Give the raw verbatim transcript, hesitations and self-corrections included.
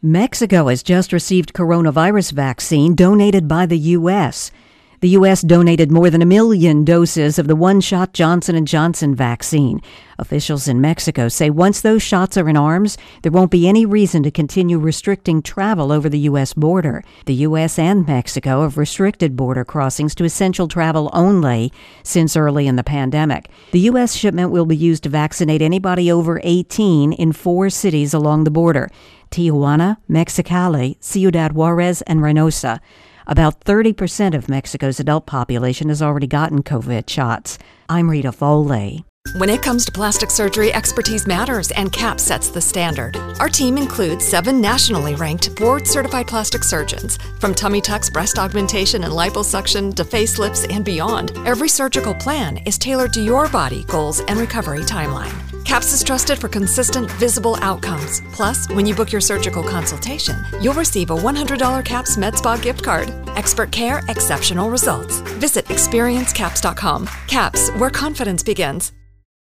Mexico has just received coronavirus vaccine donated by the U S. The U S donated more than a million doses of the one-shot Johnson and Johnson vaccine. Officials in Mexico say once those shots are in arms, there won't be any reason to continue restricting travel over the U S border. The U S and Mexico have restricted border crossings to essential travel only since early in the pandemic. The U S shipment will be used to vaccinate anybody over eighteen in four cities along the border: Tijuana, Mexicali, Ciudad Juarez, and Reynosa. About thirty percent of Mexico's adult population has already gotten COVID shots. I'm Rita Foley. When it comes to plastic surgery, expertise matters, and CAPS sets the standard. Our team includes seven nationally ranked board-certified plastic surgeons. From tummy tucks, breast augmentation, and liposuction to facelifts and beyond, every surgical plan is tailored to your body, goals, and recovery timeline. CAPS is trusted for consistent, visible outcomes. Plus, when you book your surgical consultation, you'll receive a one hundred dollars CAPS MedSpa gift card. Expert care, exceptional results. Visit experience caps dot com. CAPS, where confidence begins.